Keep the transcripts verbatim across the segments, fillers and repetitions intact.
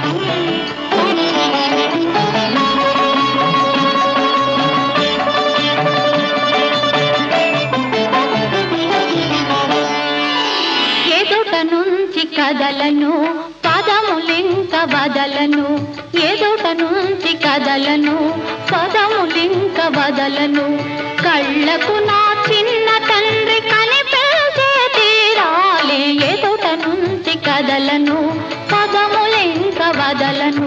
కదలను పదములింక వదలను ఎదుట నుంచి కదలను పదములింక వదలను కళ్ళకు నా చిన్న తండ్రి కనిపించే తీరాలే ఎదుట నుంచి కదలను పదములింక వదలను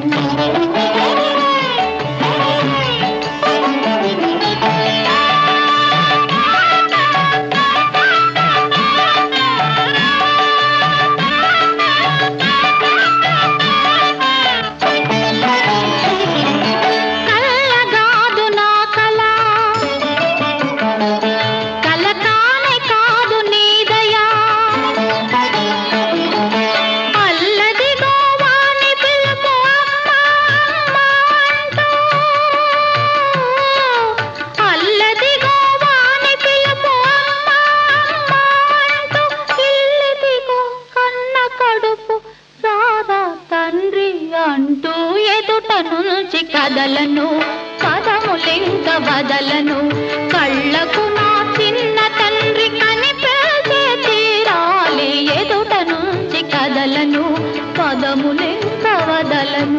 కదలను పదములింక వదలను కళ్ళకు నా చిన్న తండ్రి కనిపించే తీరాలే ఎదుట నుంచి కదలను పదములింక వదలను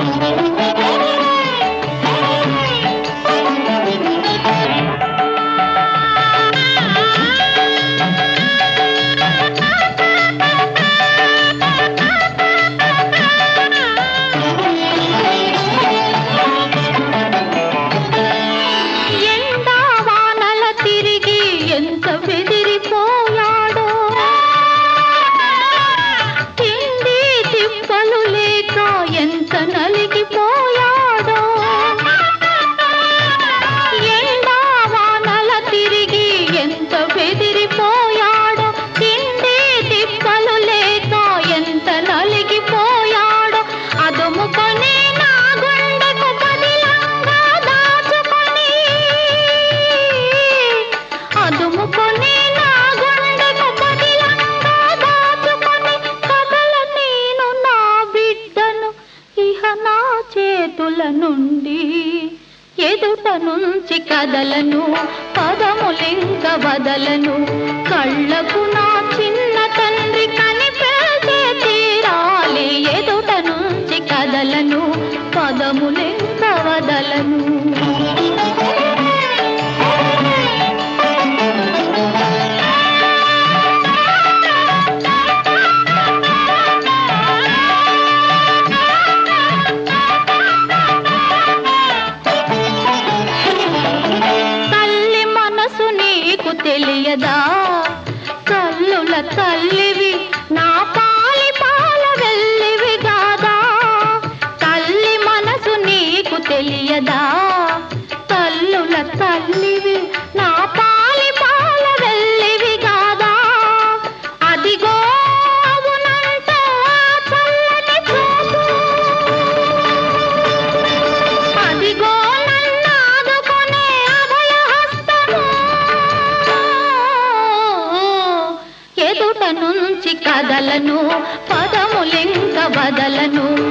నుండి ఎదుట నుంచి కదలను పదములింక వదలను కళ్ళకు నా చిన్న తండ్రి కనిపించే తీరాలే ఎదుట నుంచి కదలను పదములింక వదలను తెలియదా కల్లుల తల్లివి నా పాలి పాల వెళ్ళివి గాదా తల్లి మనసు నీకు తెలియదా కల్లుల తల్లివి నా పాలి పాల వెళ్ళివి గాదా అదిగో అవునంటూ చల్లని చూపు అదిగో నన్నాదుకునే అభయ హస్తము ఎదుట నుంచి కదలను పదములింక వదలను